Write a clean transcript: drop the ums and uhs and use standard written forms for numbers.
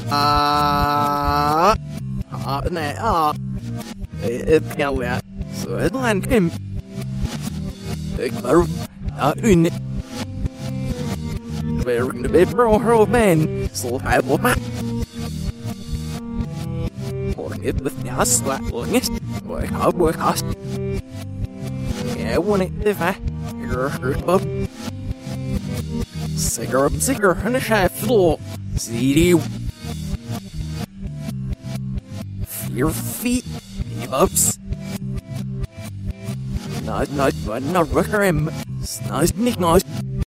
Này theo ạ sửa lan thêm baru ini về bro man selesai lupa orang itu nyas lah orang buat khas ya wanita itu mah bub cigar hendak saya floor CD your feet ups not record him not